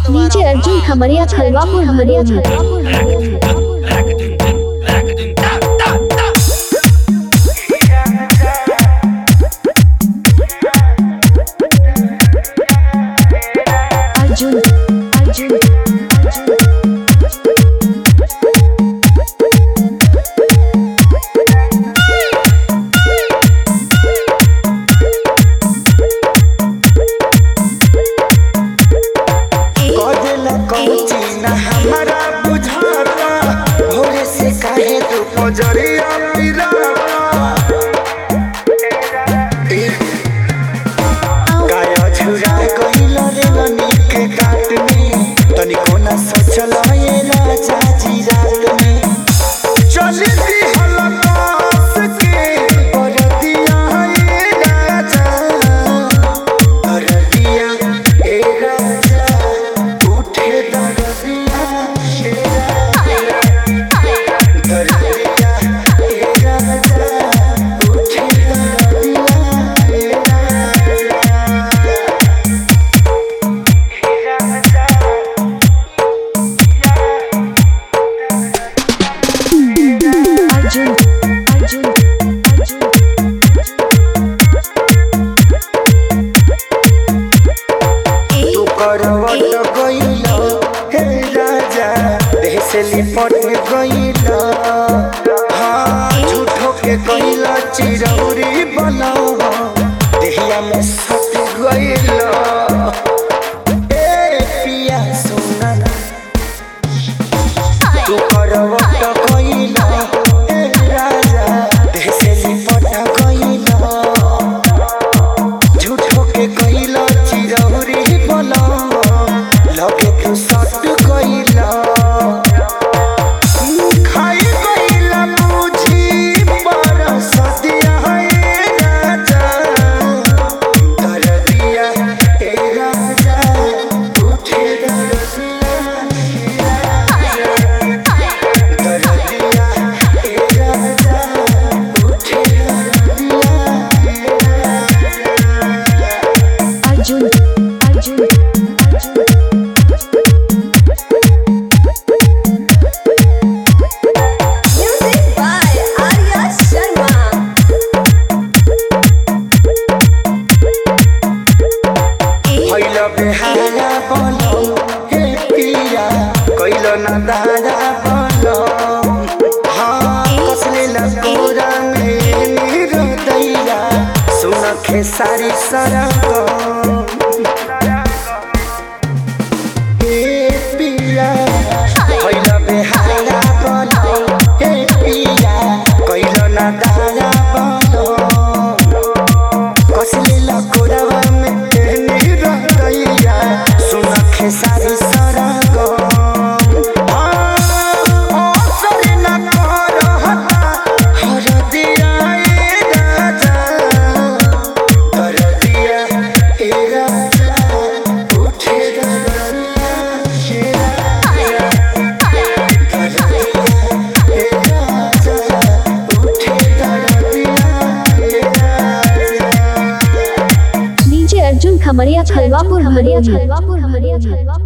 नीचे अर्जुन खमरिया खलवापुर हरियाणा। अर्जुन अर्जुन हमारा बुझाता भोरे से काहे तू पजरिया गाया झुरा गइल रे ननी के काट में तनिको ना सोचल ये राजा जी रात में चली दी हलकास के बरदिया ये राजा बरदिया ए राजा उठे दरदिया लिपट गइल हाँ झूठो के गइल चिरौरी बना देहिया में सट गइल ए पिया सोना तू करवट गइल ए राजा देह से लिपट गइल झूठो के गइल चिरौरी बना लगे तू सट गइल बेहारा बनो हे पिया कैलो ना दादा बनो हाँ कसले लगोरा में मेरो दैया सुन खेसारी सरक हे पिया कैलो बेहारा बनो हे पिया कैलो ना दादा बनो कसले लगोरा में सारी सरग असर न करहता हर दिया ए राजा कर दिया ए राजा उठे दरदिया कर दिया ए राजा उठे दरदिया नीचे अर्जुन खमरिया खलवापुर हरियाणा।